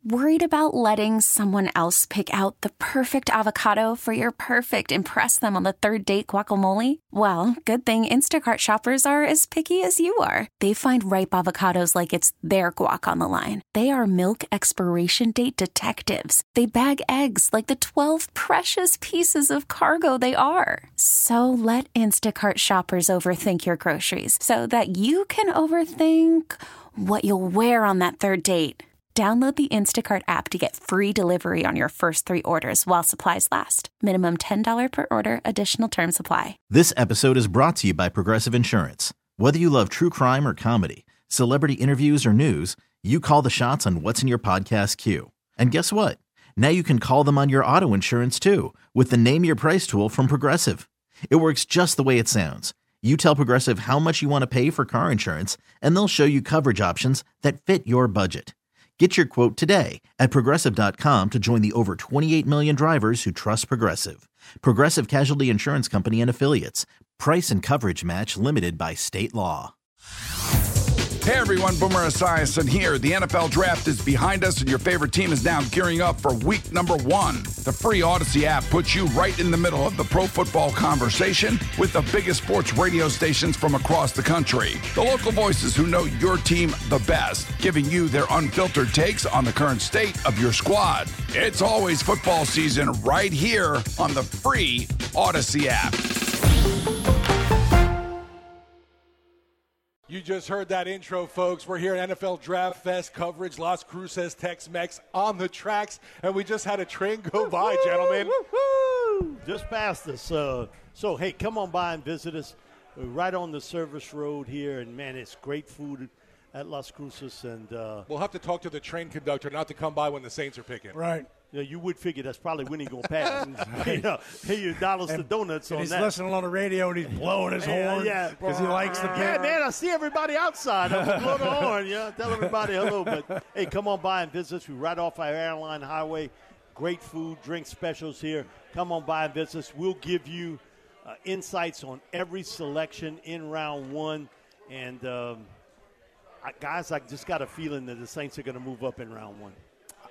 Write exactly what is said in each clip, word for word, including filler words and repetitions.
Worried about letting someone else pick out the perfect avocado for your perfect impress them on the third date guacamole? Well, good thing Instacart shoppers are as picky as you are. They find ripe avocados like it's their guac on the line. They are milk expiration date detectives. They bag eggs like the twelve precious pieces of cargo they are. So let Instacart shoppers overthink your groceries so that you can overthink what you'll wear on that third date. Download the Instacart app to get free delivery on your first three orders while supplies last. Minimum ten dollars per order. Additional terms apply. This episode is brought to you by Progressive Insurance. Whether you love true crime or comedy, celebrity interviews or news, you call the shots on what's in your podcast queue. And guess what? Now you can call them on your auto insurance too with the Name Your Price tool from Progressive. It works just the way it sounds. You tell Progressive how much you want to pay for car insurance, and they'll show you coverage options that fit your budget. Get your quote today at Progressive dot com to join the over twenty-eight million drivers who trust Progressive. Progressive Casualty Insurance Company and Affiliates. Price and coverage match limited by state law. Hey everyone, Boomer Esiason here. The N F L Draft is behind us and your favorite team is now gearing up for week number one. The free Odyssey app puts you right in the middle of the pro football conversation with the biggest sports radio stations from across the country. The local voices who know your team the best, giving you their unfiltered takes on the current state of your squad. It's always football season right here on the free Odyssey app. You just heard that intro, folks. We're here at N F L Draft Fest coverage, Las Cruces, Tex-Mex on the tracks, and we just had a train go by, gentlemen. Woo-hoo! Just past us. Uh, so, hey, come on by and visit us. We're right on the service road here, and, man, it's great food at Las Cruces. And uh, we'll have to talk to the train conductor not to come by when the Saints are picking. Right. Yeah, you would figure that's probably when he's going to pass. you know, pay your dollars and, to donuts and on he's that. He's listening on the radio and he's blowing his yeah, horn yeah, because he likes the Yeah, man, I see everybody outside. I'm going to blow the horn. Yeah, tell everybody hello. But, hey, come on by and visit us. We're right off our airline highway. Great food, drink specials here. Come on by and visit us. We'll give you uh, insights on every selection in round one. And, um, I, guys, I just got a feeling that the Saints are going to move up in round one.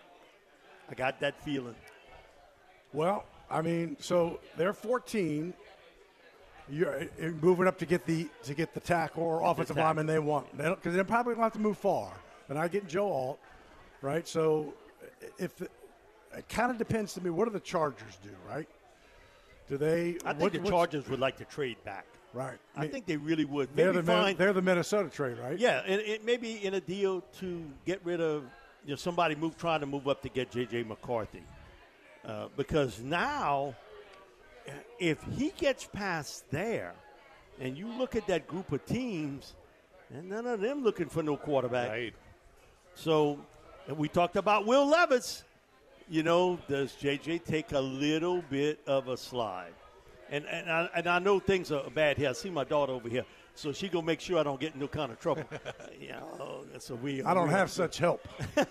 I got that feeling. Well, I mean, so they're fourteen. You're, you're moving up to get the to get the tackle or offensive the lineman they want, because they they're probably going to have to move far. And I get Joe Alt, right? So if the, it kind of depends to me. What do the Chargers do, right? Do they? I think what, the Chargers would like to trade back. Right. I, I mean, think they really would. They're maybe the find, they're the Minnesota trade, right? Yeah, and it maybe in a deal to get rid of you know somebody move trying to move up to get J J McCarthy. Uh, because now, if he gets past there, and you look at that group of teams, and none of them looking for no quarterback. Right. So, and we talked about Will Levis. You know, does J J take a little bit of a slide? And and I, and I know things are bad here. I see my daughter over here, so she gonna make sure I don't get in no kind of trouble. you know, so we. I don't we have such help.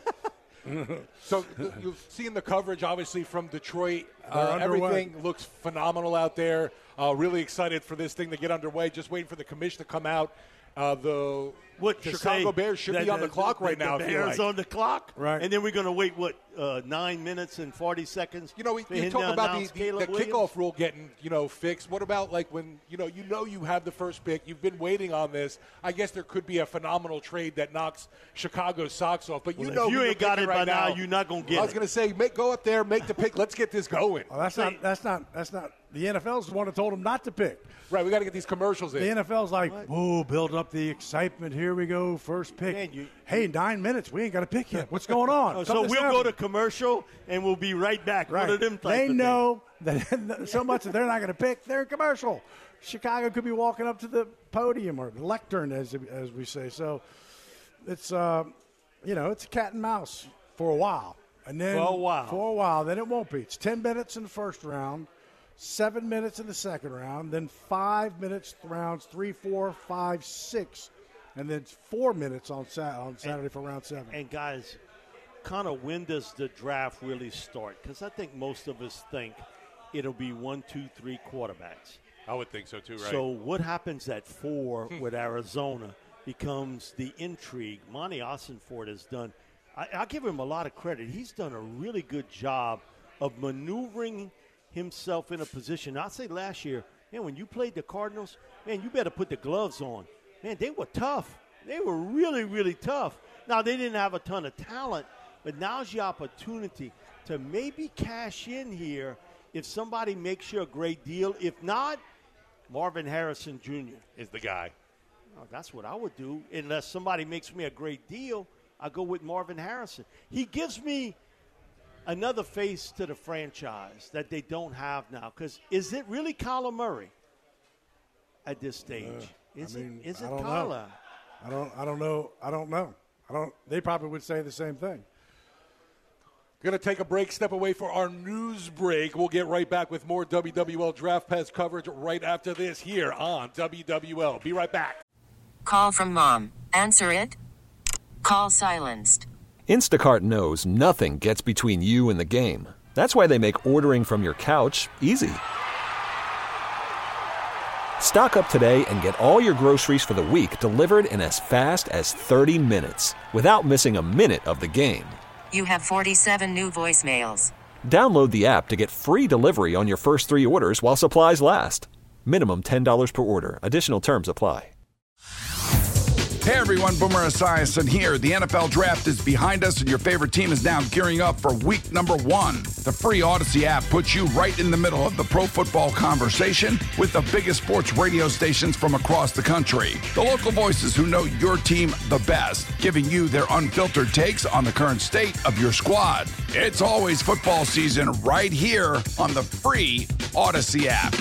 So you've seen the coverage, obviously, from Detroit. Uh, everything looks phenomenal out there. Uh, really excited for this thing to get underway. Just waiting for the commission to come out. Uh, the what Chicago Bears should be on the, the clock the, right the now. The if you Bears like. on the clock, right? And then we're going to wait what uh, nine minutes and forty seconds. You know, we, you talk about the, the, the kickoff rule getting you know fixed. What about like when you know you know you have the first pick, you've been waiting on this. I guess there could be a phenomenal trade that knocks Chicago's socks off. But you well, know, if you ain't got it right by now, now, you're not going to get it. I was going to say, make go up there, make the pick. Let's get this going. Well, that's not. That's not. That's not. The N F L's the one that told him not to pick. Right, we got to get these commercials in. The N F L's like, whoa, build up the excitement. Here we go, first pick. Man, you, hey, nine minutes. We ain't got a pick yet. What's going on? oh, so we'll seven. go to commercial, and we'll be right back. Right. One of them type they of know that so much that they're not going to pick. They're in commercial. Chicago could be walking up to the podium or the lectern, as as we say. So it's, uh, you know, it's a cat and mouse for a while. And then for a while. For a while. Then it won't be. It's ten minutes in the first round. Seven minutes in the second round, then five minutes rounds three, four, five, six, and then four minutes on Sat- on Saturday and, for round seven. And guys, kind of when does the draft really start? Because I think most of us think it'll be one, two, three quarterbacks. I would think so too, right? So what happens at four with Arizona becomes the intrigue. Monty Ossenford has done I, I give him a lot of credit. He's done a really good job of maneuvering himself in a position. I'd say last year, man, when you played the Cardinals, man, you better put the gloves on. Man, they were tough. They were really, really tough. Now, they didn't have a ton of talent, but now's your opportunity to maybe cash in here if somebody makes you a great deal. If not, Marvin Harrison Junior is the guy. Oh, that's what I would do. Unless somebody makes me a great deal, I go with Marvin Harrison. He gives me another face to the franchise that they don't have now. Because is it really Kyler Murray at this stage? Uh, is I mean, it? Is it I don't Kyler? know. I don't. I don't know. I don't know. I don't. They probably would say the same thing. Going to take a break, step away for our news break. We'll get right back with more W W L Draft Pass coverage right after this here on W W L. Be right back. Call from mom. Answer it. Call silenced. Instacart knows nothing gets between you and the game. That's why they make ordering from your couch easy. Stock up today and get all your groceries for the week delivered in as fast as thirty minutes without missing a minute of the game. You have forty-seven new voicemails. Download the app to get free delivery on your first three orders while supplies last. Minimum ten dollars per order. Additional terms apply. Hey everyone, Boomer Esiason here. The N F L Draft is behind us and your favorite team is now gearing up for week number one. The free Odyssey app puts you right in the middle of the pro football conversation with the biggest sports radio stations from across the country. The local voices who know your team the best, giving you their unfiltered takes on the current state of your squad. It's always football season right here on the free Odyssey app.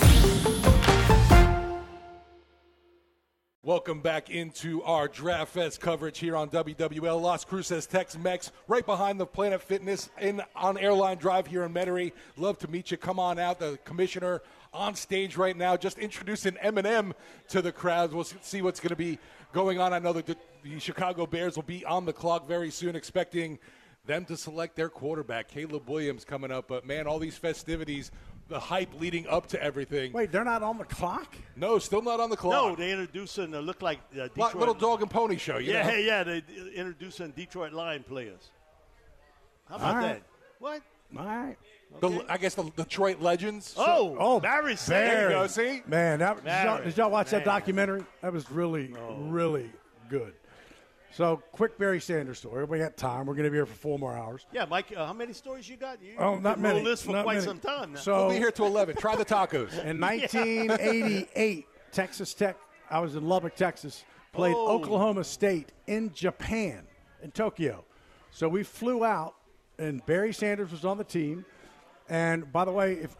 Welcome back into our Draft Fest coverage here on W W L. Las Cruces, Tex-Mex, right behind the Planet Fitness in on Airline Drive here in Metairie. Love to meet you. Come on out. The commissioner on stage right now, just introducing Eminem to the crowd. We'll see what's going to be going on. I know that the, the Chicago Bears will be on the clock very soon, expecting them to select their quarterback, Caleb Williams, coming up. But, man, all these festivities, the hype leading up to everything. Wait, they're not on the clock? No, still not on the clock. No, they introducing uh, look like uh, Detroit. Little dog and pony show. You yeah, know? yeah, they introducing Detroit Lion players. How about All right. that? What? All right. Okay. The, I guess the Detroit Legends. Oh, Oh, Barry There you go, Sanders. see? Man, that, did, y'all, Barry, did y'all watch man. that documentary? That was really, really good. So, quick Barry Sanders story. We got time. We're going to be here for four more hours. Yeah, Mike, uh, how many stories you got? You, Oh, you not could many. roll this for Not quite many. some time now. So, We'll be here till eleven. Try the tacos. in nineteen eighty-eight, Texas Tech, I was in Lubbock, Texas, played Oh. Oklahoma State in Japan, in Tokyo. So we flew out, and Barry Sanders was on the team. And by the way, if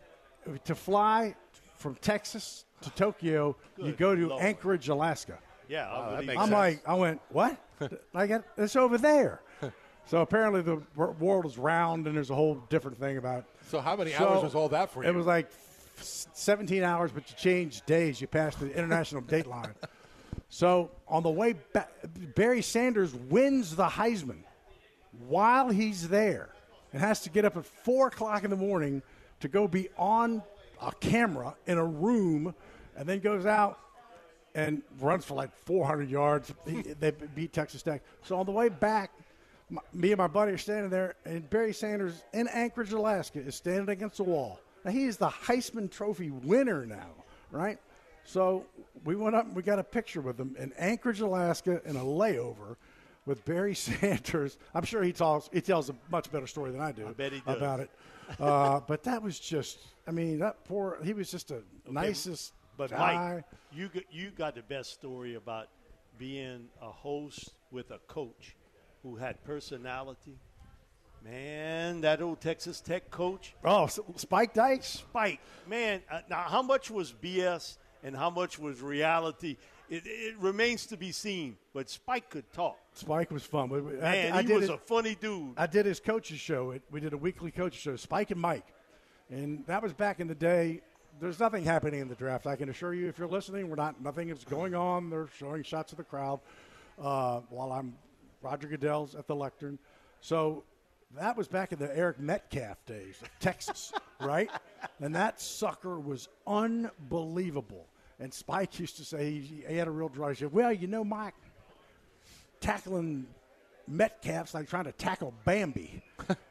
to fly from Texas to Tokyo, you Good go to Lord. Anchorage, Alaska. yeah, I that believe makes it. I'm sense. like, I went, what? I got it's over there. So apparently the wor- world is round, and there's a whole different thing about it. So how many So, hours was all that for you? It was like seventeen hours, but you change days. You pass the international date line. So on the way back, Barry Sanders wins the Heisman while he's there and has to get up at four o'clock in the morning to go be on a camera in a room, and then goes out and runs for like four hundred yards. He, they beat Texas Tech. So on the way back, my, me and my buddy are standing there, and Barry Sanders in Anchorage, Alaska, is standing against the wall. Now, he is the Heisman Trophy winner now, right? So we went up and we got a picture with him in Anchorage, Alaska, in a layover with Barry Sanders. I'm sure he tells he tells a much better story than I do I bet he does. about it. Uh, but that was just, I mean, that poor, he was just a nicest But guy. Mike, you got, you got the best story about being a host with a coach who had personality. Man, that old Texas Tech coach, Oh, S- Spike Dykes? Spike. Man, uh, now how much was B S and how much was reality? It, it remains to be seen. But Spike could talk. Spike was fun. We- we- I- Man, I he did was it- a funny dude. I did his coaches show. It, we did a weekly coaches show, Spike and Mike. And that was back in the day. There's nothing happening in the draft. I can assure you, if you're listening, we're not. Nothing is going on. They're showing shots of the crowd uh, while I'm Roger Goodell's at the lectern. So that was back in the Eric Metcalf days of Texas, right? And that sucker was unbelievable. And Spike used to say he, he had a real drive. He said, well, you know, Mike, tackling Metcalf's like trying to tackle Bambi.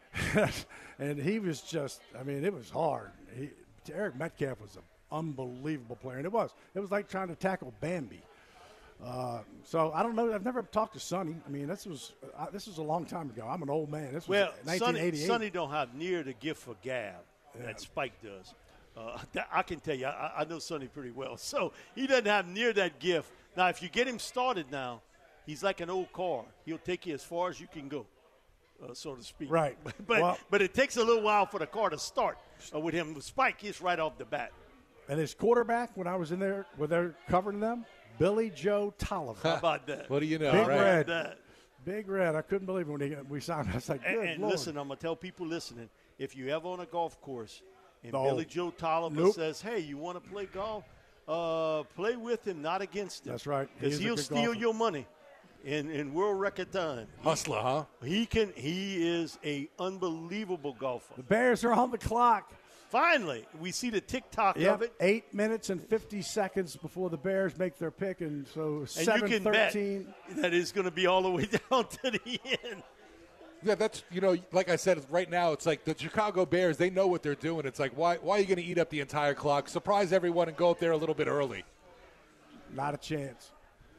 And he was just, I mean, it was hard. He, Eric Metcalf was an unbelievable player, and it was. It was like trying to tackle Bambi. Uh, so I don't know. I've never talked to Sonny. I mean, this was uh, this was a long time ago. I'm an old man. This was well, nineteen eighty-eight. Sonny, Sonny don't have near the gift for gab yeah. that Spike does. Uh, that, I can tell you, I, I know Sonny pretty well. So he doesn't have near that gift. Now, if you get him started now, he's like an old car. He'll take you as far as you can go, uh, so to speak. Right. But well, but it takes a little while for the car to start uh, with him. With Spike, he's right off the bat. And his quarterback, when I was in there, when they're covering them, Billy Joe Tolliver. How about that? What do you know, Big right? Red. That? Big Red. I couldn't believe it when he, we signed him. I was like, good And, and Lord. listen, I'm going to tell people listening, if you ever on a golf course and No. Billy Joe Tolliver Nope. says, hey, you want to play golf? Uh, play with him, not against him. That's right. He Because is a he'll good steal golfer. your money in, in world record time. Hustler, huh? He can. He is a unbelievable golfer. The Bears are on the clock. Finally, we see the TikTok Yep, of it. eight minutes and fifty seconds before the Bears make their pick, and so And seven you can bet thirteen. that it's going to be all the way down to the end. Yeah, that's, you know, like I said, right now it's like the Chicago Bears, they know what they're doing. It's like, why, why are you going to eat up the entire clock? Surprise everyone and go up there a little bit early. Not a chance.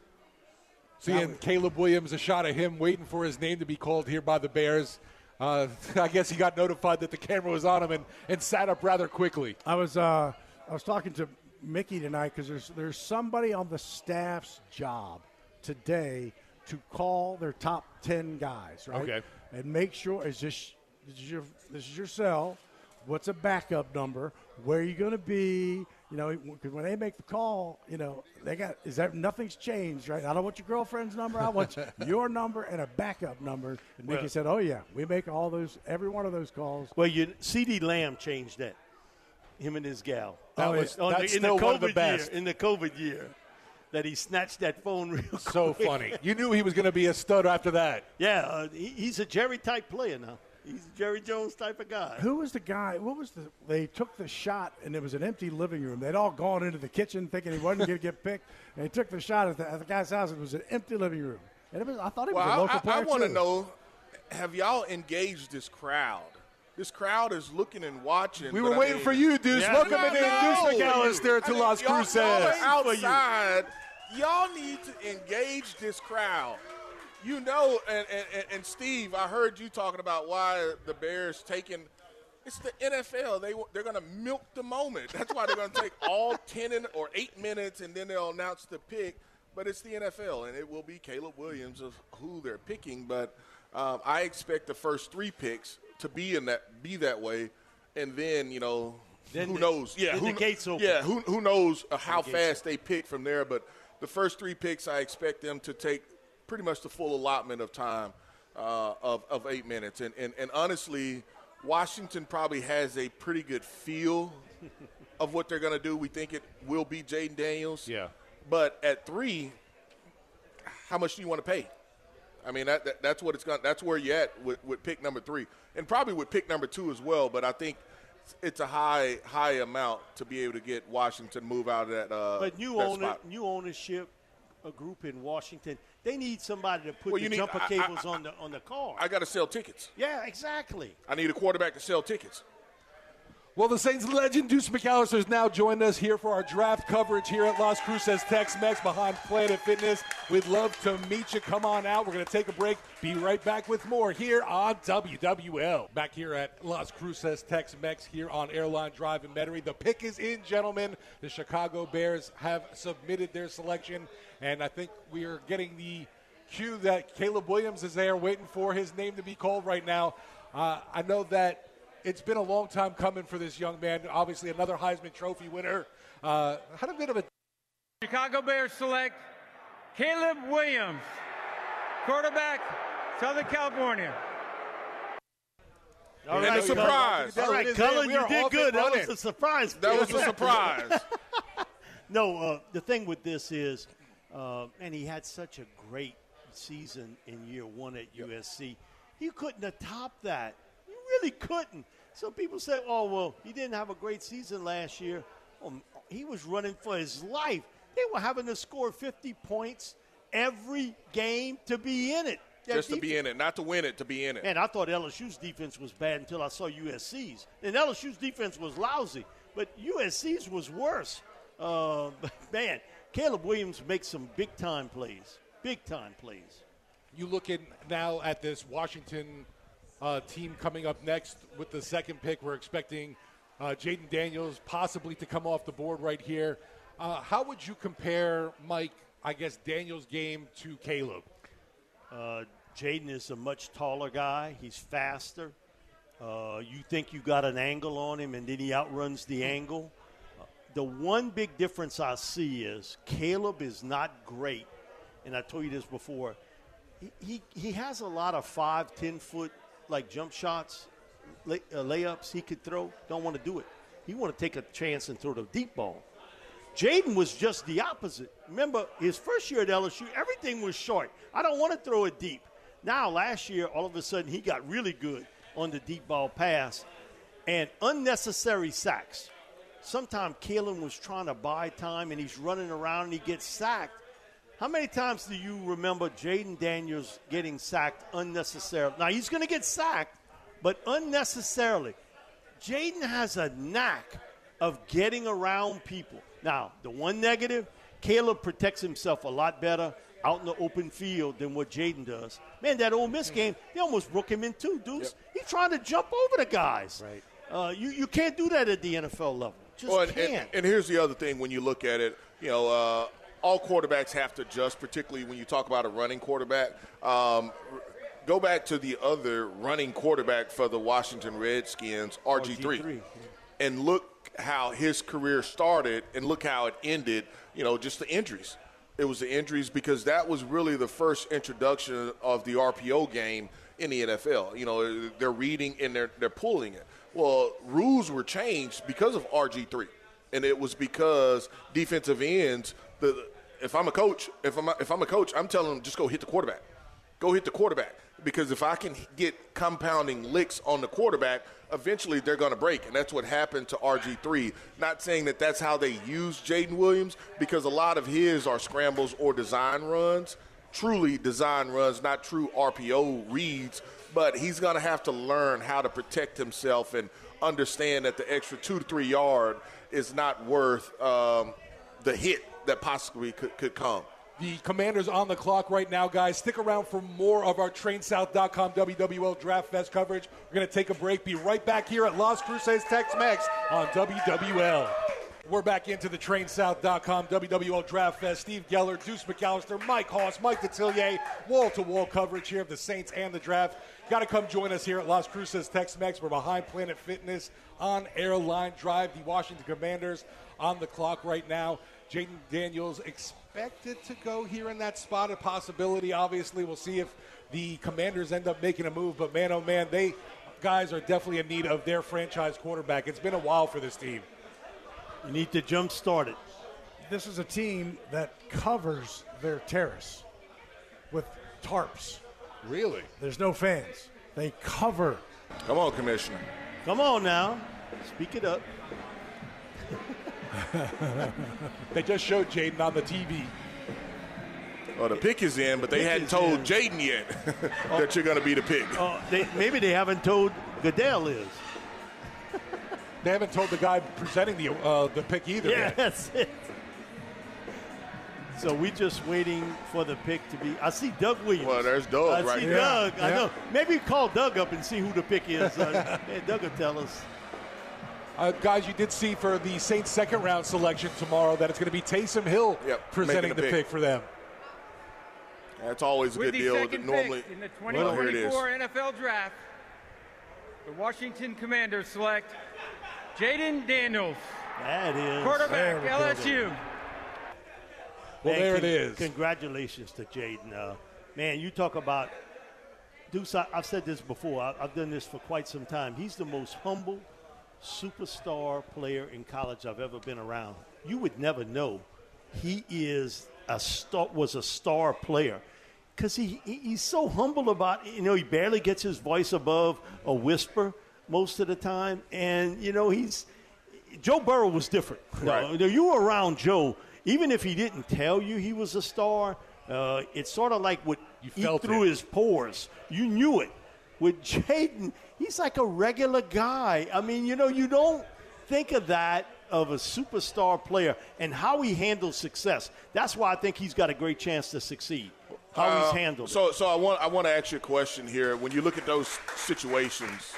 Seeing Caleb Williams, a shot of him waiting for his name to be called here by the Bears. Uh, I guess he got notified that the camera was on him and, and sat up rather quickly. I was uh, I was talking to Mickey tonight because there's there's somebody on the staff's job today to call their top ten guys, right? Okay. And make sure is this this is your this is your cell. What's a backup number? Where are you going to be? You know, because when they make the call, you know, they got is that nothing's changed, right? I don't want your girlfriend's number. I want your number and a backup number. And Mickey Well- said, "Oh yeah, we make all those, every one of those calls." Well, you CeeDee Lamb changed that. Him and his gal. That On the- was- on that's the, in the still COVID one of the best. year. In the COVID year, that he snatched that phone real So quick. funny. You knew he was going to be a stud after that. Yeah, uh, he, he's a Jerry type player now. He's a Jerry Jones type of guy. Who was the guy? What was the? They took the shot, and it was an empty living room. They'd all gone into the kitchen thinking he wasn't going to get picked, and he took the shot at the, at the guy's house. It was an empty living room, and it was. I thought he was Well, a local I, player I, I want to too. know: have y'all engaged this crowd? This crowd is looking and watching. We but were I waiting mean- for you, Deuce. Yeah. Welcome No, in, no. Deuce McAllister to I mean, Las y'all- Cruces. Y'all are For you. outside. Y'all need to engage this crowd. You know, and, and, and Steve, I heard you talking about why the Bears taking. It's the N F L. They they're going to milk the moment. That's why they're going to take all ten in, or eight minutes, and then they'll announce the pick. But it's the N F L, and it will be Caleb Williams of who they're picking. But um, I expect the first three picks to be in that be that way, and then you know Then who the- knows? Yeah, then who, the gates open. Yeah, who who knows uh, how gates fast they pick from there? But the first three picks, I expect them to take pretty much the full allotment of time uh, of of eight minutes, and and and honestly, Washington probably has a pretty good feel of what they're going to do. We think it will be Jaden Daniels. Yeah. But at three, how much do you want to pay? I mean, that, that that's what it's going. That's where you're at with, with pick number three, and probably with pick number two as well. But I think it's a high high amount to be able to get Washington move out of that. Uh, But new that owner, spot. new ownership, a group in Washington. They need somebody to put Well, the you need- jumper I- I- cables I- on the on the car. I got to sell tickets. yeah, exactly. I need a quarterback to sell tickets. Well, the Saints legend Deuce McAllister has now joined us here for our draft coverage here at Las Cruces Tex-Mex behind Planet Fitness. We'd love to meet you. Come on out. We're going to take a break. Be right back with more here on W W L. Back here at Las Cruces Tex-Mex here on Airline Drive in Metairie. The pick is in, gentlemen. The Chicago Bears have submitted their selection, and I think we are getting the cue that Caleb Williams is there waiting for his name to be called right now. Uh, I know that it's been a long time coming for this young man. Obviously, another Heisman Trophy winner. Uh, had a bit of a Chicago Bears select Caleb Williams, quarterback, Southern California. All And right, a surprise. Cullen. All right, Cullen, you did good. That was a surprise. That was a surprise. No, uh, the thing with this is, uh, and he had such a great season in year one at U S C. You couldn't have topped that. You really couldn't. So people say, oh, well, he didn't have a great season last year. Um, he was running for his life. They were having to score fifty points every game to be in it. Yeah, just defense. to be in it, not to win it, to be in it. Man, I thought L S U's defense was bad until I saw U S C's. And L S U's defense was lousy, but U S C's was worse. Uh, man, Caleb Williams makes some big-time plays, big-time plays. You look in now at this Washington uh, team coming up next with the second pick. We're expecting uh, Jayden Daniels possibly to come off the board right here. Uh, how would you compare, Mike, I guess, Daniels' game to Caleb? Uh, Jayden is a much taller guy. He's faster. Uh, you think you got an angle on him, and then he outruns the angle. Uh, the one big difference I see is Caleb is not great, and I told you this before. He he, he has a lot of five, ten-foot, like, jump shots, lay, uh, layups he could throw. Don't want to do it. He want to take a chance and throw the deep ball. Jayden was just the opposite. Remember, his first year at L S U, everything was short. I don't want to throw it deep. Now, last year, all of a sudden, he got really good on the deep ball pass. And unnecessary sacks. Sometimes Kalen was trying to buy time, and he's running around, and he gets sacked. How many times do you remember Jayden Daniels getting sacked unnecessarily? Now, he's going to get sacked, but unnecessarily. Jayden has a knack of getting around people. Now, the one negative, Caleb protects himself a lot better out in the open field than what Jayden does. Man, that Ole Miss game, they almost broke him in two, dudes. Yep. He's trying to jump over the guys. Right. Uh, you, you can't do that at the N F L level. Just well, and, can't. And, and here's the other thing when you look at it, you know, uh, all quarterbacks have to adjust, particularly when you talk about a running quarterback. Um, go back to the other running quarterback for the Washington Redskins, R G three, R G three. And look how his career started and look how it ended, you know, just the injuries. It was the injuries because that was really the first introduction of the R P O game in the N F L. You know, they're reading and they're they're pulling it. Well, rules were changed because of R G three, and it was because defensive ends. The if I'm a coach, if I'm a, if I'm a coach, I'm telling them just go hit the quarterback, go hit the quarterback. Because if I can get compounding licks on the quarterback, eventually they're going to break. And that's what happened to R G three. Not saying that that's how they use Jayden Williams, because a lot of his are scrambles or design runs, truly design runs, not true R P O reads. But he's going to have to learn how to protect himself and understand that the extra two to three yard is not worth um, the hit that possibly could, could come. The Commanders on the clock right now, guys. Stick around for more of our Train South dot com W W L Draft Fest coverage. We're going to take a break. Be right back here at Las Cruces Tex-Mex on W W L. We're back into the Train South dot com W W L Draft Fest. Steve Geller, Deuce McAllister, Mike Hoss, Mike Detillier, wall-to-wall coverage here of the Saints and the draft. Got to come join us here at Las Cruces Tex-Mex. We're behind Planet Fitness on Airline Drive. The Washington Commanders on the clock right now. Jayden Daniels expected to go here in that spot, a possibility. Obviously, we'll see if the Commanders end up making a move. But, man, oh, man, they guys are definitely in need of their franchise quarterback. It's been a while for this team. You need to jump start it. This is a team that covers their terrace with tarps. Really? There's no fans. They cover. Come on, Commissioner. Come on now. Speak it up. They just showed Jayden on the T V. Well, the pick is in, but they hadn't told Jayden yet that you're going to be the pick. Oh, they, maybe they haven't told Goodell is. They haven't told the guy presenting the uh, the pick either. Yeah, yet. That's it. So we just waiting for the pick to be. I see Doug Williams. Well, there's Doug I right see there. Doug. Yeah. I know. Maybe call Doug up and see who the pick is. Uh, hey, Doug will tell us. Uh, guys, you did see for the Saints' second round selection tomorrow that it's going to be Taysom Hill yep, presenting the, the pick. pick for them. That's always a With good the deal. second Normally, pick in the well, twenty twenty-four here it is. N F L Draft, the Washington Commanders select Jayden Daniels, That is. quarterback, L S U. Well, Man, there con- it is. Congratulations to Jayden. Uh, man, you talk about Deuce. I, I've said this before. I, I've done this for quite some time. He's the most humble superstar player in college I've ever been around. You would never know he is a star. Was a star player because he, he he's so humble about. You know, he barely gets his voice above a whisper most of the time, and you know he's. Joe Burrow was different. Right. No, you were around Joe. Even if he didn't tell you he was a star, uh, it's sort of like what You eat felt through it. his pores. You knew it. With Jayden, he's like a regular guy. I mean, you know, you don't think of that of a superstar player and how he handles success. That's why I think he's got a great chance to succeed. How Uh, he's handled so, it. So I want I want to ask you a question here. When you look at those situations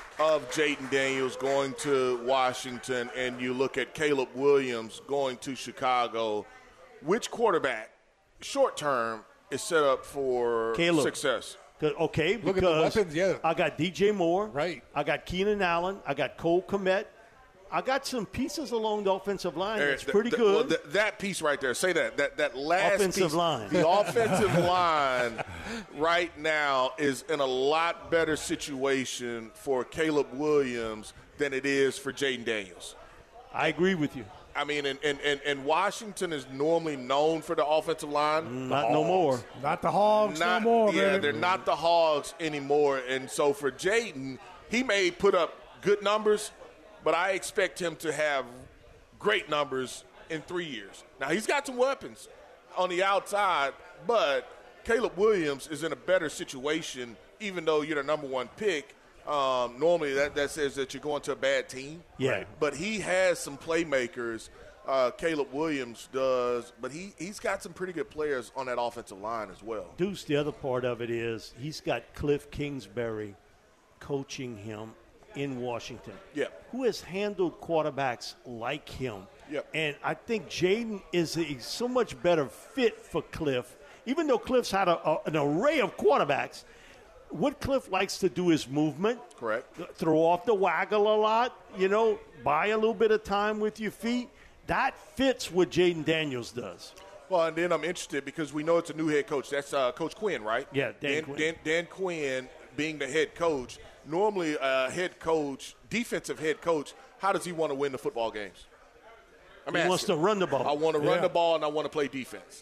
of Jayden Daniels going to Washington and you look at Caleb Williams going to Chicago, which quarterback, short term, is set up for Caleb. success? Okay, Look at the because weapons, yeah. I got D J Moore. Right. I got Keenan Allen. I got Cole Kmet. I got some pieces along the offensive line that's Th- pretty th- good. Well, th- that piece right there, say that. That that last Offensive piece, line. The offensive line right now is in a lot better situation for Caleb Williams than it is for Jayden Daniels. I agree with you. I mean, and, and, and, and Washington is normally known for the offensive line. Not no more. Not the Hogs Not, no more, yeah, baby. they're not the Hogs anymore. And so for Jayden, he may put up good numbers, but I expect him to have great numbers in three years. Now, he's got some weapons on the outside, but Caleb Williams is in a better situation, even though you're the number one pick. Um, normally that, that says that you're going to a bad team. Yeah. Right. But he has some playmakers, uh, Caleb Williams does, but he, he's got some pretty good players on that offensive line as well. Deuce, the other part of it is he's got Cliff Kingsbury coaching him in Washington. Yep. Who has handled quarterbacks like him. Yep. And I think Jayden is a so much better fit for Cliff, even though Cliff's had a, a, an array of quarterbacks. What Cliff likes to do is movement. Correct. Throw off the waggle a lot, you know, buy a little bit of time with your feet. That fits what Jayden Daniels does. Well, and then I'm interested because we know it's a new head coach. That's uh, Coach Quinn, right? Yeah, Dan, Dan Quinn. Dan, Dan Quinn being the head coach. Normally, a head coach, defensive head coach, how does he want to win the football games? I'm He asking. wants to run the ball. I want to run Yeah. the ball, and I want to play defense.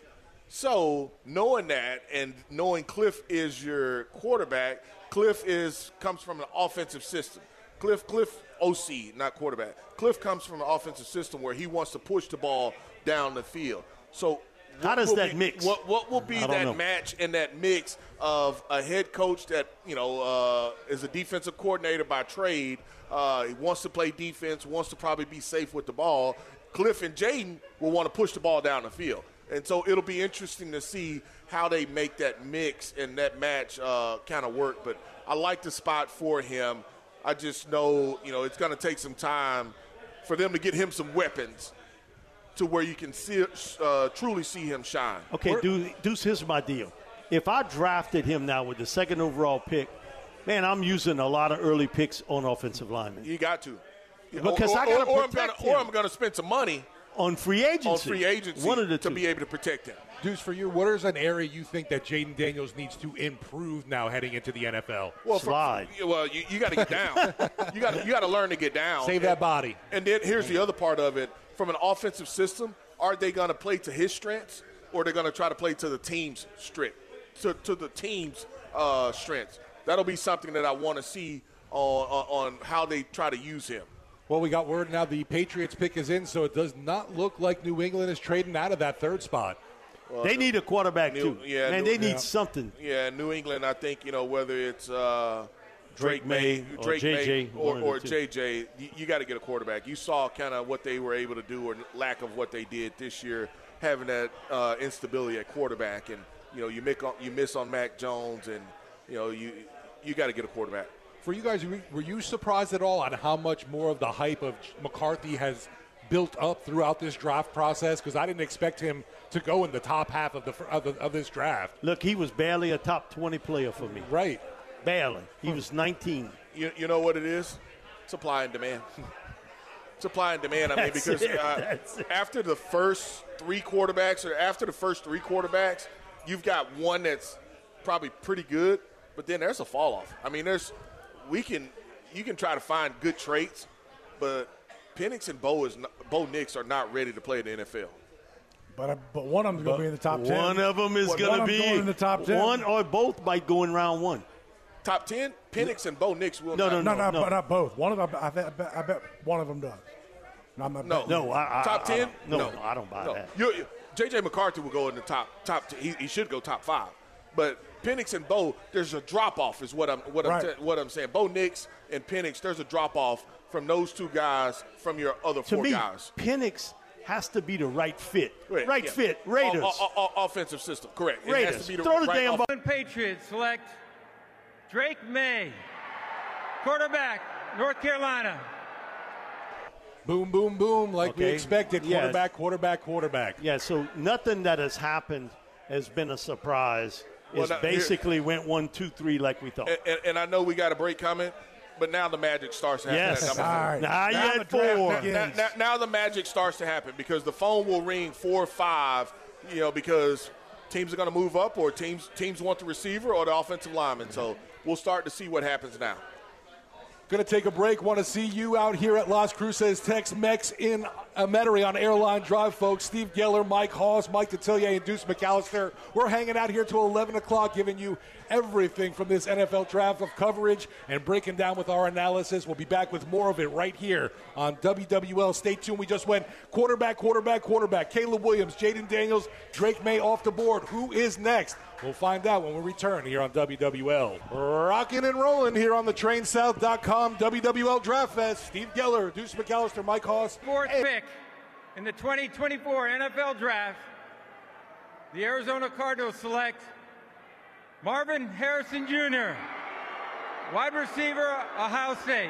So, knowing that and knowing Cliff is your quarterback, Cliff is comes from an offensive system. Cliff, Cliff O C, not quarterback. Cliff comes from an offensive system where he wants to push the ball down the field. So, How what does will that be- mix? What, what will be I don't that know. match and that mix of a head coach that, you know, uh, is a defensive coordinator by trade, uh, he wants to play defense, wants to probably be safe with the ball. Cliff and Jayden will want to push the ball down the field. And so it'll be interesting to see how they make that mix and that match uh, kind of work. But I like the spot for him. I just know, you know, it's going to take some time for them to get him some weapons to where you can see, uh, truly see him shine. Okay, Deuce, Deuce, here's my deal. If I drafted him now with the second overall pick, man, I'm using a lot of early picks on offensive linemen. You got to. Because or, I gotta or, or I'm protect gonna, Or him. I'm going to spend some money On free agency. on free agency One of the to two. be able to protect him. Deuce, for you, what is an area you think that Jayden Daniels needs to improve now heading into the N F L? Well, for- Slide. well, you, you got to get down. you got you got to learn to get down. Save that body. And then here's the other part of it. From an offensive system, are they going to play to his strengths, or are they going to try to play to the team's strength, to, to the team's uh, strengths? That'll be something that I want to see on, on on how they try to use him. Well, we got word now the Patriots pick is in, so it does not look like New England is trading out of that third spot. Well, They need a quarterback, New- too. yeah, Man, New- they need yeah. something. Yeah, New England, I think, you know, whether it's uh, Drake, Drake May or Drake J J, May or, one of the or two. J J, you, you got to get a quarterback. You saw kind of what they were able to do or lack of what they did this year, having that uh, instability at quarterback. And, you know, you, make on, you miss on Mac Jones, and, you know, you you got to get a quarterback. For you guys, were you surprised at all on how much more of the hype of McCarthy has built up throughout this draft process? Because I didn't expect him to go in the top half of the of, the, of this draft. Look, he was barely a top twenty player for me. Right. Barely. He was nineteen. You, you know what it is? Supply and demand. Supply and demand. I mean, That's because it. uh, That's it. after the first three quarterbacks, or after the first three quarterbacks, you've got one that's probably pretty good, but then there's a fall off. I mean, there's we can you can try to find good traits, but Penix and Bo is not, Bo Nix are not ready to play in the N F L. But, uh, but one of them's going to be in the top ten. One of them is One going of to them's be going in the top ten. One or both might go in round one. Top ten, Penix and Bo Nix will No, not. No, no, no. but not both. One of them, I bet, I bet, I bet one of them does. No, I'm not No. betting. No, I, I, Top I- I ten? don't- no, I don't buy no. that. You, you, J J McCarthy will go in the top top. T- he, he should go top five. But Penix and Bo, there's a drop-off is what I'm what Right. I'm, t- what I'm saying. Bo Nix and Penix, there's a drop-off from those two guys from your other To four me, guys. Penix has to be the right fit. Right, Right yeah. fit. Raiders. O- o- o- offensive system, correct. It Raiders. has to be the Throw the right damn off- ball. Patriots select Drake May, quarterback, North Carolina. Boom, boom, boom, like we Okay. expected. Yeah. Quarterback, quarterback, quarterback. Yeah, so nothing that has happened has been a surprise. Well, It's now, here- basically went one, two, three like we thought. And, and, and I know we got a break coming, but now the magic starts to happen. Yes. at number All four. right. Now Now you the had draft four. begins. Now, now, now the magic starts to happen because the phone will ring four or five, you know, because teams are going to move up or teams teams want the receiver or the offensive lineman. So we'll start to see what happens now. Going to take a break. Want to see you out here at Las Cruces Tex-Mex in uh, Metairie on Airline Drive, folks. Steve Geller, Mike Hoss, Mike Detillier, and Deuce McAllister. We're hanging out here till eleven o'clock, giving you everything from this N F L draft of coverage and breaking down with our analysis. We'll be back with more of it right here on W W L. Stay tuned. We just went quarterback, quarterback, quarterback. Caleb Williams, Jaden Daniels, Drake May off the board. Who is next? We'll find out when we return here on W W L. Rocking and rolling here on the train south dot com W W L Draft Fest. Steve Geller, Deuce McAllister, Mike Hoss. Fourth pick in the twenty twenty-four N F L Draft, the Arizona Cardinals select Marvin Harrison Junior, wide receiver, Ohio State.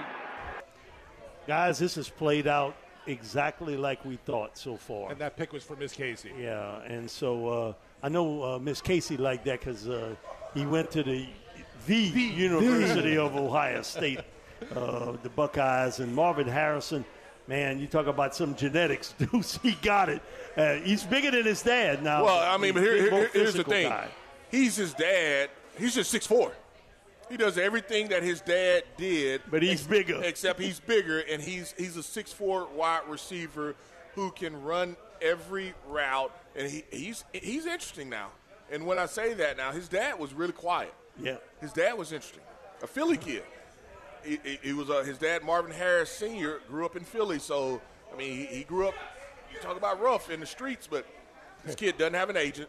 Guys, this has played out exactly like we thought so far. And that pick was for Miss Casey. Yeah, and so uh, I know uh, Miss Casey liked that because uh, he went to the the, the University the. of Ohio State, uh, the Buckeyes, and Marvin Harrison. Man, you talk about some genetics, Deuce. He got it. Uh, he's bigger than his dad now. Well, I mean, but here, He's a here, here's the physical thing. guy. He's his dad. He's just six foot four. He does everything that his dad did. But he's ex- bigger. Except he's bigger, and he's he's a six foot four wide receiver who can run every route, and he, he's he's interesting now. And when I say that now, his dad was really quiet. Yeah. His dad was interesting. A Philly kid. He, he, he was uh, his dad, Marvin Harris Senior, grew up in Philly. So, I mean, he, he grew up, you talk about rough in the streets, but this kid doesn't have an agent.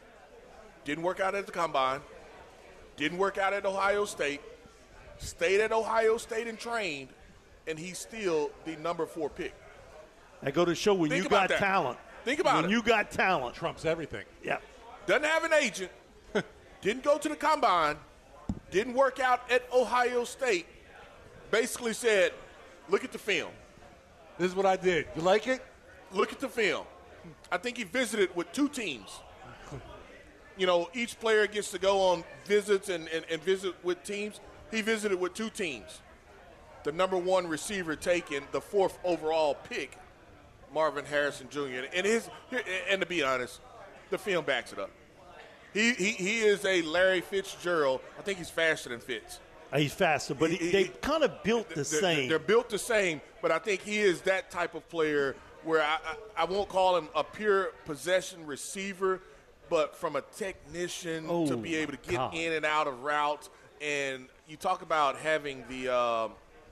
Didn't work out at the combine. Didn't work out at Ohio State. Stayed at Ohio State and trained, and he's still the number four pick. I go to show when Think you about got that. talent. Think about when it. you got talent. Trumps everything. Yeah. Doesn't have an agent. Didn't go to the combine. Didn't work out at Ohio State. Basically said, look at the film. This is what I did. You like it? Look at the film. I think he visited with two teams. You know, each player gets to go on visits and, and, and visit with teams. He visited with two teams. The number one receiver taken, the fourth overall pick, Marvin Harrison Junior And his, and to be honest, the film backs it up. He he, he is a Larry Fitzgerald. I think he's faster than Fitz. He's faster, but He- they he- kind of built the They're, same. they're built the same, but I think he is that type of player where I, I, I won't call him a pure possession receiver, but from a technician Oh, to be able to get God. in and out of routes. And you talk about having the um,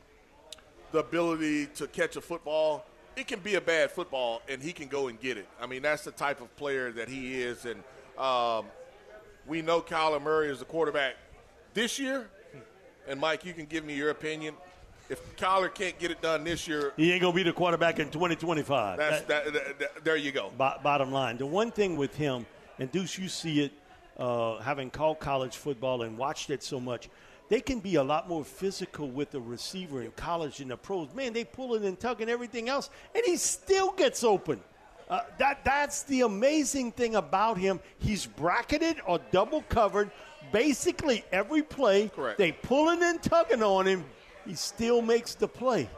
the ability to catch a football. It can be a bad football, and he can go and get it. I mean, that's the type of player that he is. And um, we know Kyler Murray is the quarterback this year. And, Mike, you can give me your opinion. If Kyler can't get it done this year, He ain't going to be the quarterback in twenty twenty-five. that's, That- that, that, that- there you go. Bo- bottom line. The one thing with him, and Deuce, you see it uh, having called college football and watched it so much, they can be a lot more physical with the receiver in college than the pros. Man, they pulling and tugging everything else, and he still gets open. Uh, that That's the amazing thing about him. He's bracketed or double covered basically every play. Correct. They pulling and tugging on him. He still makes the play.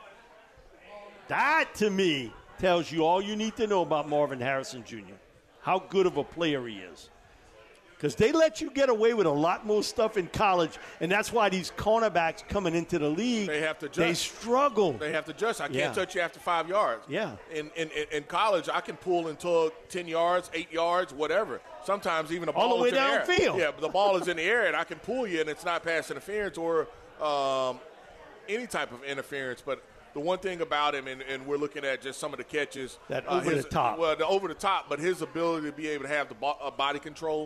That, to me, tells you all you need to know about Marvin Harrison Junior, how good of a player he is. Because they let you get away with a lot more stuff in college, and that's why these cornerbacks coming into the league, They have to they adjust. struggle. They have to adjust. I can't Yeah. touch you after five yards. Yeah. In, in in in college, I can pull and tug ten yards, eight yards, whatever. Sometimes even the All ball the way is in the air. downfield. Yeah, but the ball is in the air, and I can pull you, and it's not pass interference or um, any type of interference. But the one thing about him, and, and we're looking at just some of the catches. That uh, over his- the top. Well, the over the top, but his ability to be able to have the bo- uh, body control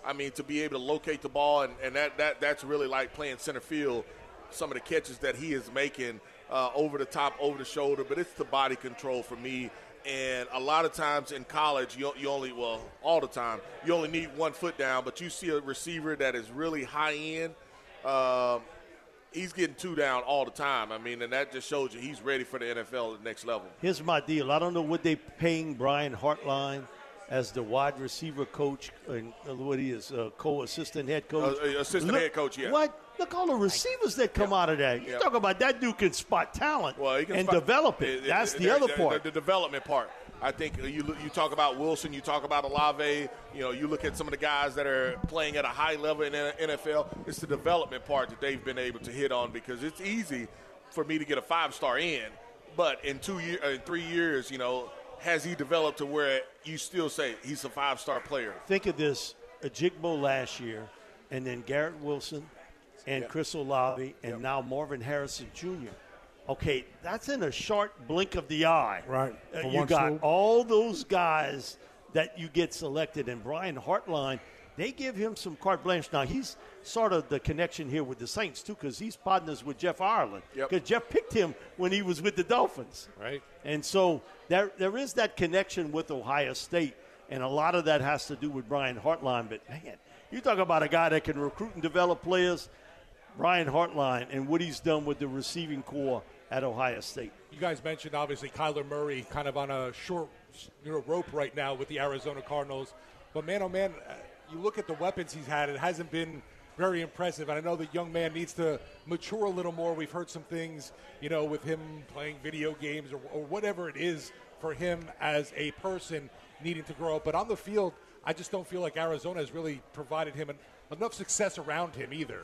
I mean, to be able to locate the ball, and, and that, that that's really like playing center field, some of the catches that he is making uh, over the top, over the shoulder, but it's the body control for me. And a lot of times in college, you, you only, well, all the time, you only need one foot down, but you see a receiver that is really high end, uh, he's getting two down all the time. I mean, and that just shows you he's ready for the N F L at the next level. Here's my deal. I don't know what they paying Brian Hartline as the wide receiver coach and what he is, uh, co-assistant head coach. Uh, assistant Look, head coach, yeah. What? Look, all the receivers that come yeah. out of that. You yeah. talk about that dude can spot talent well, he can and spot, develop it. it That's it, the it, other it, part. The, the development part. I think you you talk about Wilson, you talk about Olave, you know, you look at some of the guys that are playing at a high level in the N F L. It's the development part that they've been able to hit on, because it's easy for me to get a five-star in, but in two year, in three years, you know, has he developed to where you still say he's a five-star player? Think of this, Ajigbo last year, and then Garrett Wilson and yep. Chris Olave, and yep. now Marvin Harrison Junior Okay, that's in a short blink of the eye. Right. Uh, you got swoop. all those guys that you get selected, and Brian Hartline, they give him some carte blanche. Now, he's sort of the connection here with the Saints, too, because he's partners with Jeff Ireland. Because yep. Jeff picked him when he was with the Dolphins. Right. And so there there is that connection with Ohio State, and a lot of that has to do with Brian Hartline. But, man, you talk about a guy that can recruit and develop players, Brian Hartline, and what he's done with the receiving core at Ohio State. You guys mentioned, obviously, Kyler Murray kind of on a short you know, rope right now with the Arizona Cardinals. But, man, oh, man, you look at the weapons he's had, it hasn't been very impressive. And I know the young man needs to mature a little more. We've heard some things, you know, with him playing video games or, or whatever it is for him as a person needing to grow up. But on the field, I just don't feel like Arizona has really provided him an, enough success around him either.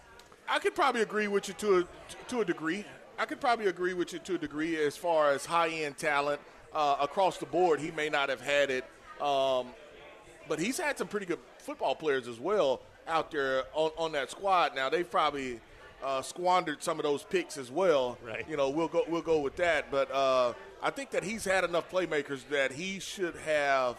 I could probably agree with you to a, to a degree. I could probably agree with you to a degree as far as high-end talent. Uh, across the board, he may not have had it. Um, but he's had some pretty good football players as well out there on, on that squad. Now, they've probably uh, squandered some of those picks as well. Right. You know, we'll go we'll go with that. But uh, I think that he's had enough playmakers that he should have,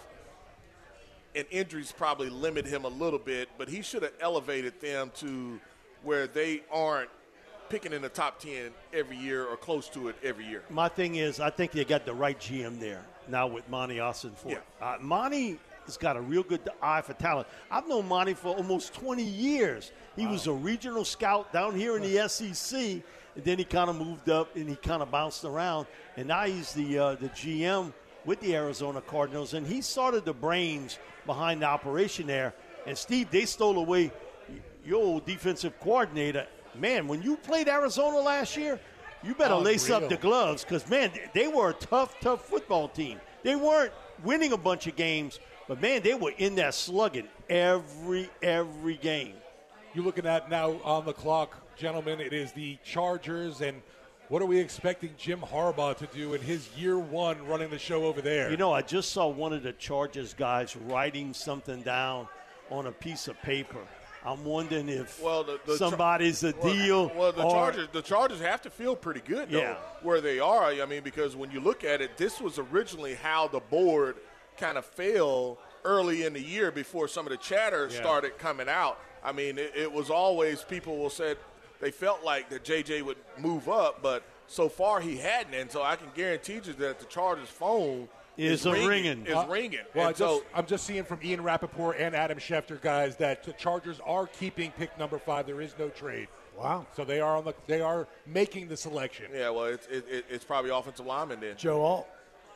and injuries probably limit him a little bit, but he should have elevated them to where they aren't picking in the top ten every year or close to it every year. My thing is, I think they got the right G M there now with Monty Ossenfort. Yeah. Uh, Monty has got a real good eye for talent. I've known Monty for almost twenty years. He wow. was a regional scout down here in the S E C, and then he kind of moved up and he kind of bounced around, and now he's the uh, the G M with the Arizona Cardinals, and he's sort of the brains behind the operation there. And, Steve, they stole away your old defensive coordinator. Man, when you played Arizona last year, you better oh, lace real. up the gloves because, man, they were a tough, tough football team. They weren't winning a bunch of games, but, man, they were in there slugging every, every game. You're looking at now on the clock, gentlemen, it is the Chargers, and what are we expecting Jim Harbaugh to do in his year one running the show over there? You know, I just saw one of the Chargers guys writing something down on a piece of paper. I'm wondering if well, the, the somebody's a well, deal. Well, the or, Chargers, the Chargers have to feel pretty good, though, yeah. where they are. I mean, because when you look at it, this was originally how the board kind of fell early in the year before some of the chatter yeah. started coming out. I mean, it, it was always people will say they felt like that J J would move up, but so far he hadn't, and so I can guarantee you that the Chargers' phone is, is ringing, ringing. Is uh, ringing. Well, I just, so, I'm just seeing from Ian Rappaport and Adam Schefter, guys, that the Chargers are keeping pick number five. There is no trade. Wow. So they are on the they are making the selection. Yeah, well, it's it, it's probably offensive lineman then. Joe Alt.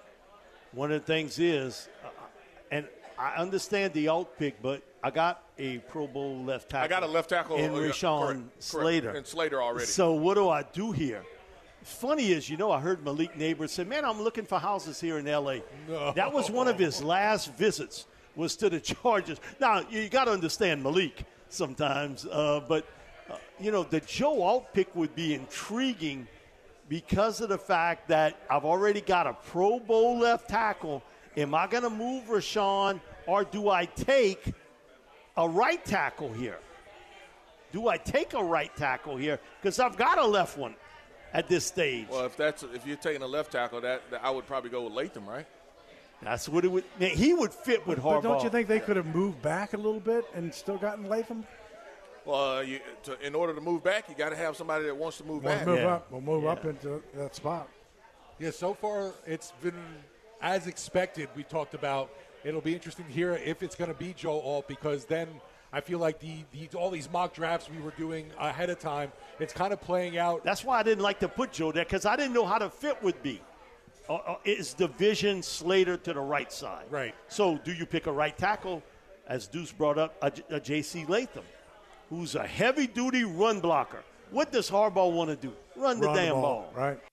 One of the things is, uh, and I understand the Alt pick, but I got a Pro Bowl left tackle. I got a left tackle in uh, Rashawn correct, Slater. Correct. And Slater already. So what do I do here? Funny is, you know, I heard Malik Neighbors say, man, I'm looking for houses here in L A No. That was one of his last visits was to the Chargers. Now, you got to understand Malik sometimes, uh, but, uh, you know, the Joe Alt pick would be intriguing because of the fact that I've already got a Pro Bowl left tackle. Am I going to move Rashawn, or do I take a right tackle here? Do I take a right tackle here? Because I've got a left one at this stage. Well, if that's if you're taking a left tackle, that, that I would probably go with Latham, right? That's what it would. Man, he would fit with Harbaugh. But don't you think they could have moved back a little bit and still gotten Latham? Well, uh, you, to, in order to move back, you got to have somebody that wants to move we'll back. Move yeah. up. We'll move yeah. up into that spot. Yeah, so far it's been as expected. We talked about it'll be interesting to hear if it's going to be Joe Alt, because then I feel like the, the all these mock drafts we were doing ahead of time, it's kind of playing out. That's why I didn't like to put Joe there, because I didn't know how to fit would be. Uh, uh, is division Slater to the right side? Right. So do you pick a right tackle, as Deuce brought up, a, a J C Latham, who's a heavy-duty run blocker? What does Harbaugh want to do? Run the Run damn the ball. ball. Right.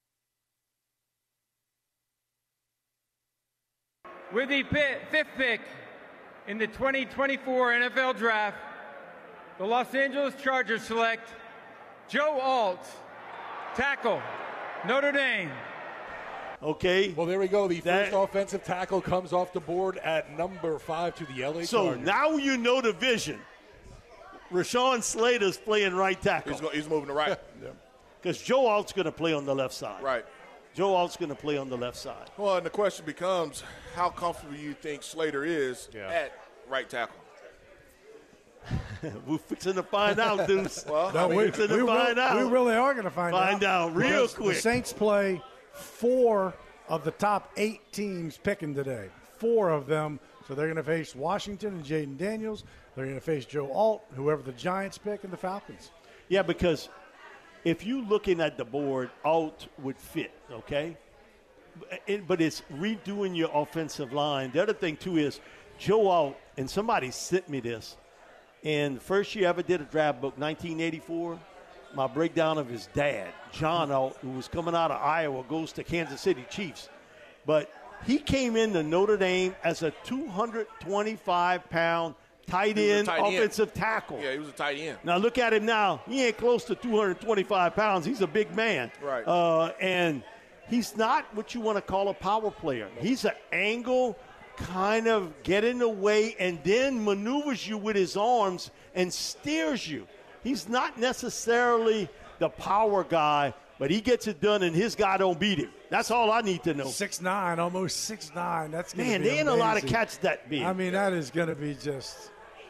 With the pi- fifth pick in the twenty twenty-four N F L Draft, the Los Angeles Chargers select Joe Alt, tackle, Notre Dame. Okay. Well, there we go. The That- first offensive tackle comes off the board at number five to the L A So Chargers. now you know the vision. Rashawn Slater's playing right tackle. He's, go, he's moving to right. Because Joe Alt's going to play on the left side. Right. Joe Alt's going to play on the left side. Well, and the question becomes, how comfortable you think Slater is Yeah. at right tackle? We're fixing to find out, Deuce. Well, No, I mean, we, fixing to we, find will- out. we really are going to find, Find out real Because quick. The Saints play four of the top eight teams picking today. Four of them. So they're going to face Washington and Jaden Daniels. They're going to face Joe Alt, whoever the Giants pick, and the Falcons. Yeah, because if you're looking at the board, Alt would fit, okay? It, but it's redoing your offensive line. The other thing, too, is Joe Alt, and somebody sent me this, and the first year I ever did a draft book, nineteen eighty-four, my breakdown of his dad, John Alt, who was coming out of Iowa, goes to Kansas City Chiefs. But he came into Notre Dame as a two hundred twenty-five pound tight He was a end tight end. offensive tackle. yeah, he was a tight end. Now look at him now. He ain't close to two hundred twenty-five pounds. He's a big man. Right. Uh, and he's not what you want to call a power player. He's an angle, kind of get in the way, and then maneuvers you with his arms and steers you. He's not necessarily the power guy, but he gets it done, and his guy don't beat him. That's all I need to know. six nine, almost six nine. That's going to Man, be there ain't a lot of amazing. cats that big. I mean, that is going to be just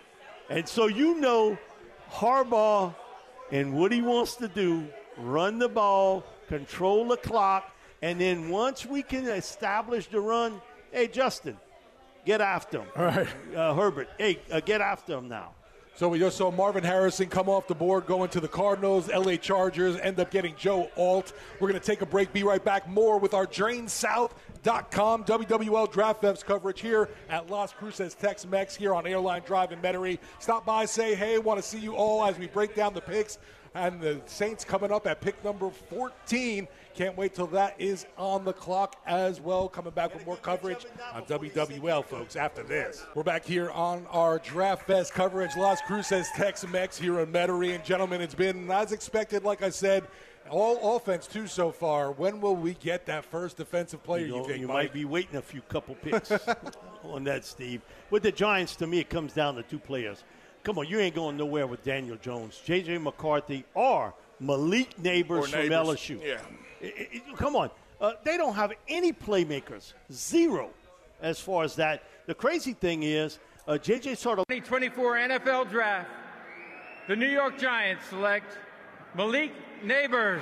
– And so you know Harbaugh and what he wants to do, run the ball, control the clock, and then once we can establish the run, hey, Justin, get after him. all right. Uh, Herbert, hey, uh, get after him now. So we just saw Marvin Harrison come off the board, going to the Cardinals. L A Chargers end up getting Joe Alt. We're going to take a break, be right back. More with our drain south dot com W W L Draft Fest coverage here at Las Cruces Tex-Mex here on Airline Drive in Metairie. Stop by, say hey, want to see you all as we break down the picks. And the Saints coming up at pick number fourteen. Can't wait till that is on the clock as well. Coming back with more coverage on W W L, folks, after this. We're back here on our Draft Fest coverage. Las Cruces Tex-Mex here in Metairie. And, gentlemen, it's been as expected, like I said, all offense, too, so far. When will we get that first defensive player, you, You, know, think, you Mike? might be waiting a few couple picks on that, Steve. With the Giants, to me, it comes down to two players. Come on, you ain't going nowhere with Daniel Jones, J J McCarthy, or Malik Neighbors Or from Neighbors. L S U. Yeah. It- it- come on. Uh, they don't have any playmakers. Zero as far as that. The crazy thing is, uh, J J sort of. twenty twenty-four N F L Draft, the New York Giants select Malik Neighbors,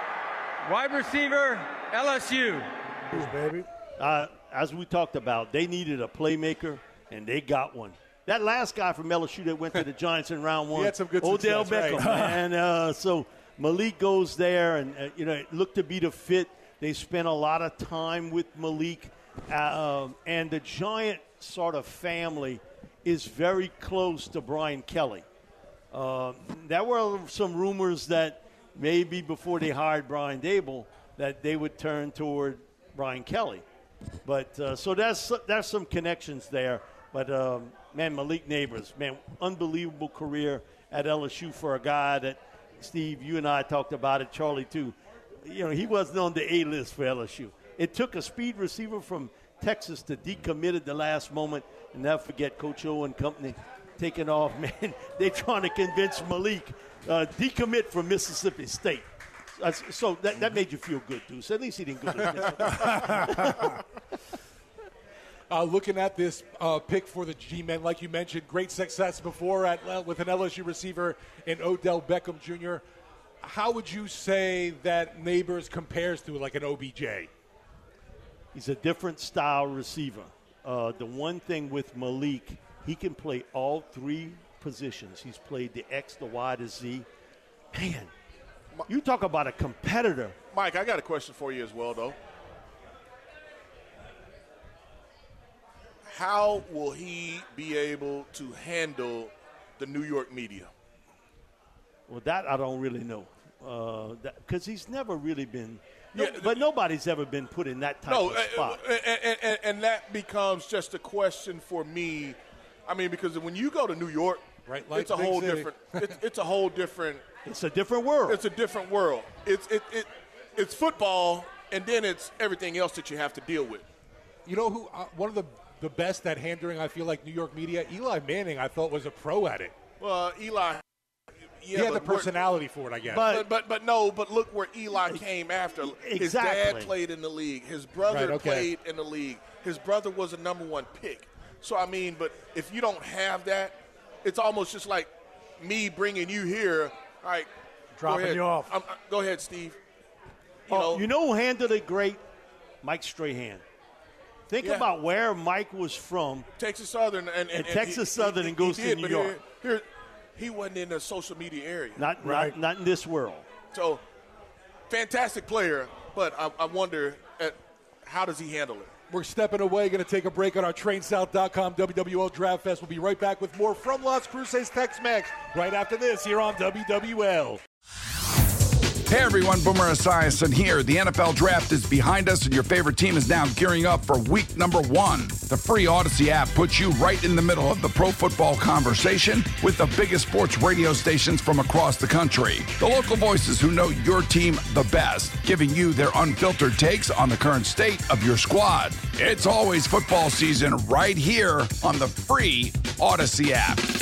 wide receiver, L S U. Baby. Uh, as we talked about, they needed a playmaker, and they got one. That last guy from L S U that went to the Giants in round one, He had some good Odell success, Beckham, right. and uh, so Malik goes there, and uh, you know, it looked to be the fit. They spent a lot of time with Malik, uh, um, and the Giant sort of family is very close to Brian Kelly. Uh, there were some rumors that maybe before they hired Brian Dable that they would turn toward Brian Kelly. But uh, so there's there's some connections there. But um, man, Malik Neighbors, man, unbelievable career at L S U for a guy that, Steve, you and I talked about it, Charlie too. You know, he wasn't on the A list for L S U. It took a speed receiver from Texas to decommit at the last moment, and never forget Coach O and company taking off. Man, they're trying to convince Malik uh, decommit from Mississippi State. Uh, so that, that made you feel good, too. So at least he didn't go to Mississippi. Uh, looking at this uh, pick for the G-Men, like you mentioned, great success before at, uh, with an L S U receiver in Odell Beckham Junior How would you say that Neighbors compares to like an O B J? He's a different style receiver. Uh, the one thing with Malik, he can play all three positions. He's played the X, the Y, the Z. Man, you talk about a competitor. Mike, I got a question for you as well, though. How will he be able to handle the New York media? Well, that I don't really know. Because uh, he's never really been no, yeah, but nobody's ever been put in that type no, of spot. Uh, and, and, and that becomes just a question for me. I mean, because when you go to New York, right, like it's a whole city. different. It's, it's a whole different. It's a different world. It's a different world. It's it, it it's football, and then it's everything else that you have to deal with. You know who? Uh, one of the the best at handling, I feel like, New York media. Eli Manning, I thought, was a pro at it. Well, Eli. Yeah, he had the personality for it, I guess. But, but but but no, but look where Eli came after. Exactly. His dad played in the league. His brother right, okay. played in the league. His brother was a number one pick. So, I mean, but if you don't have that, it's almost just like me bringing you here. All right. Dropping you off. I'm, go ahead, Steve. You oh, know, you know who handled it great? Mike Strahan. Think yeah. about where Mike was from. Texas Southern. And, and, and and Texas he, Southern he, and goes he did, to New but York. Here, here, he wasn't in the social media area. Not, right. not, not in this world. So, fantastic player, but I, I wonder at how does he handle it? We're stepping away, going to take a break on our train south dot com W W L Draft Fest. We'll be right back with more from Las Cruces Tex-Mex right after this here on W W L. Hey everyone, Boomer Esiason here. The N F L Draft is behind us and your favorite team is now gearing up for week number one. The free Odyssey app puts you right in the middle of the pro football conversation with the biggest sports radio stations from across the country. The local voices who know your team the best, giving you their unfiltered takes on the current state of your squad. It's always football season right here on the free Odyssey app.